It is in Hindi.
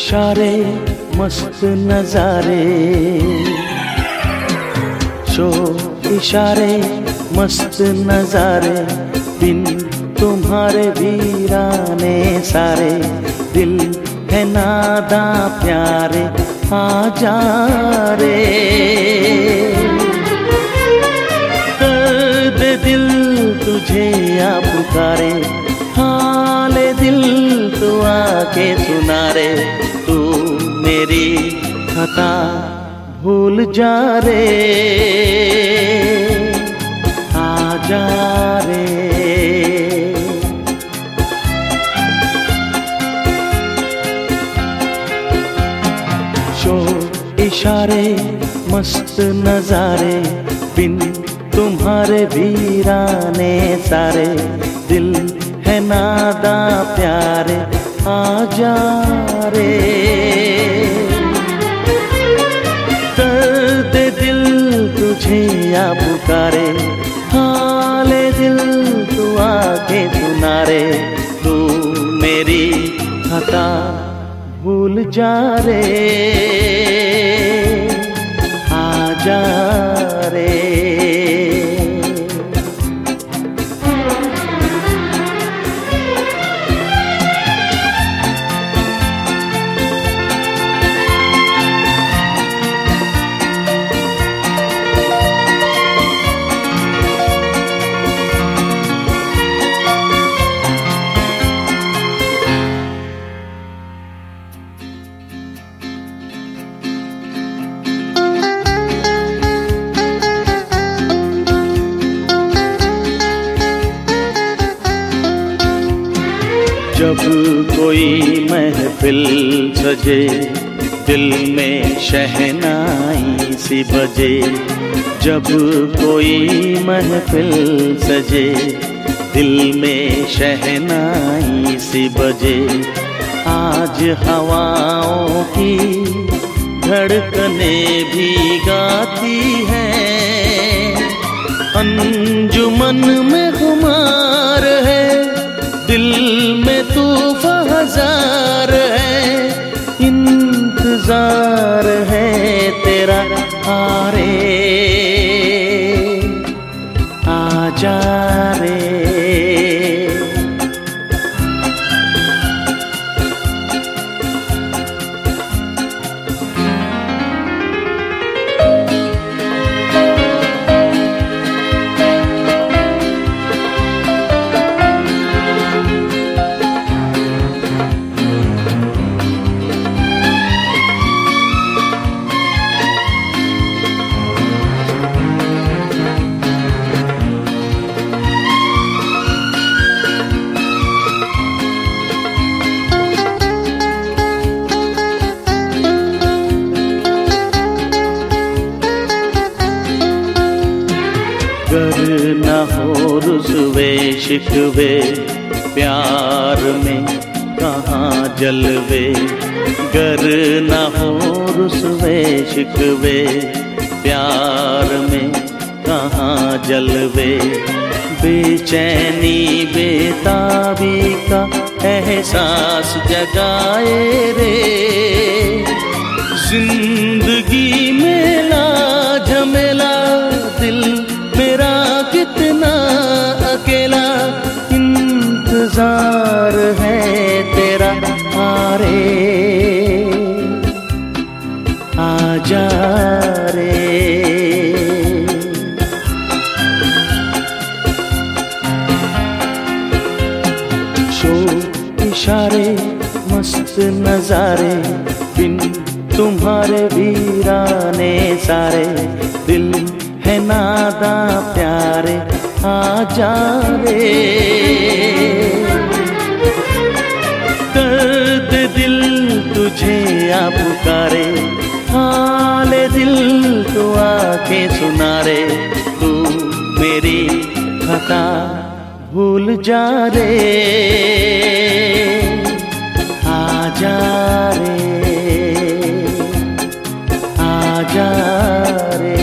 इशारे मस्त नजारे, शोर इशारे मस्त नजारे, बिन तुम्हारे वीराने सारे, दिल है नादा प्यारे आजा रे। दर्द दिल तुझे आ पुकारे, हाले दिल तू आके सुना रे, तू मेरी खता भूल जा रे, आजा रे। शोर इशारे मस्त नजारे, बिन तुम्हारे वीराने सारे, दिल है नादा प्यारे आजा रे। दर्द दिल तुझे आ पुकारे, हाले दिल तू आके सुना रे, तू मेरी खता भूल जा रे, आजा रे। जब कोई महफिल सजे, दिल में शहनाई सी बजे, जब कोई महफिल सजे, दिल में शहनाई सी बजे, आज हवाओं की धड़कनें भी गाती हैं, अंजुमन में खुमार है, दिल में तूफ़ान हजार है, इंतजार है तेरा आरे आजा रे। गर न हो रुसवे शिकवे, प्यार में कहाँ जलवे, गर न हो रुसवे शिकवे, प्यार में कहाँ जलवे, बेचैनी बेताबी का एहसास जगाए रे, जिंदगी में ला झमेला, दिल मेरा कितना अकेला, इंतजार है तेरा आरे आजा रे। शोर इशारे मस्त नजारे, बिन तुम्हारे वीराने सारे, दिल है नादा प्यारे आजा रे। दर्द दिल तुझे आ पुकारे, हाले दिल तू आके सुना रे, तू मेरी खता भूल जा रे, आजा रे आजा रे।